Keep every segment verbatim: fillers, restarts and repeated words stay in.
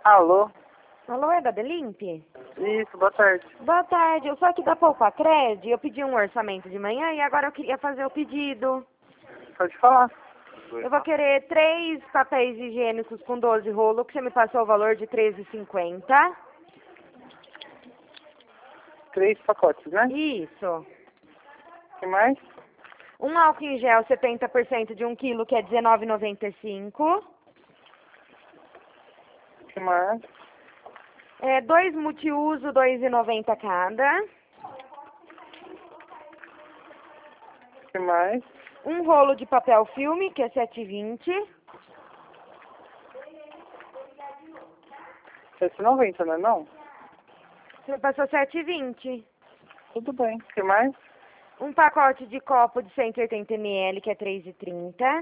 Alô? Alô, é da Delimp? Isso, boa tarde. Boa tarde, eu sou aqui da Poupa Cred, eu pedi um orçamento de manhã e agora eu queria fazer o pedido. Pode falar. Eu vou querer três papéis higiênicos com doze rolos, que você me passou o valor de treze e cinquenta. Três pacotes, né? Isso. O que mais? Um álcool em gel setenta por cento de um quilo, que é dezenove e noventa e cinco. O que mais? É, dois multiuso, dois e noventa cada. O que mais? Um rolo de papel filme, que é sete e vinte. sete e noventa, não é não? Você passou sete e vinte. Tudo bem. O que mais? Um pacote de copo de cento e oitenta mililitros, que é três e trinta.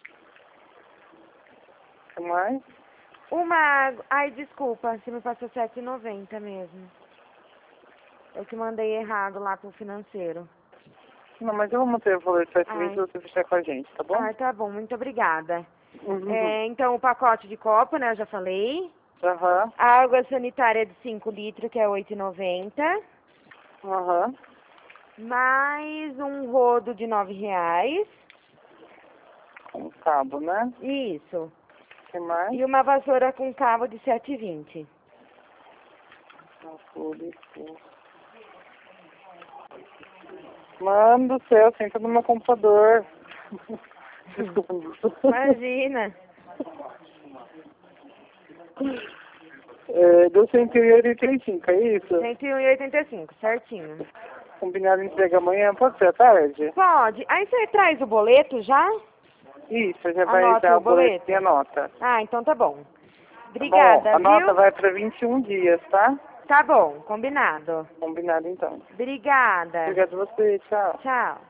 O que mais? Uma água... Ai, desculpa, você me passou sete e noventa mesmo. Eu que mandei errado lá pro financeiro. Não, mas eu vou manter o valor de sete e vinte Ai. se você fechar com a gente, tá bom? Ah, tá bom, muito obrigada. Uhum. É, então, o pacote de copo, né, eu já falei. Aham. A água sanitária de cinco litros, que é oito e noventa. Aham. Mais um rodo de nove reais. Com cabo, né? Isso. O que mais? E uma vassoura com cabo de sete e vinte. Mano do céu, senta no meu computador. Desculpa. Imagina. É, deu cento e oitenta e cinco, é isso? cento e oitenta e cinco, certinho. Combinado entrega amanhã, pode ser à tarde? Pode. Aí você traz o boleto já? Isso, já vai Anota dar o o boleto boleto? e a nota. Ah, então tá bom. Tá Obrigada, bom, a nota viu? vai para vinte e um dias, tá? Tá bom, combinado. Combinado então. Obrigada. Obrigado a você, tchau. Tchau.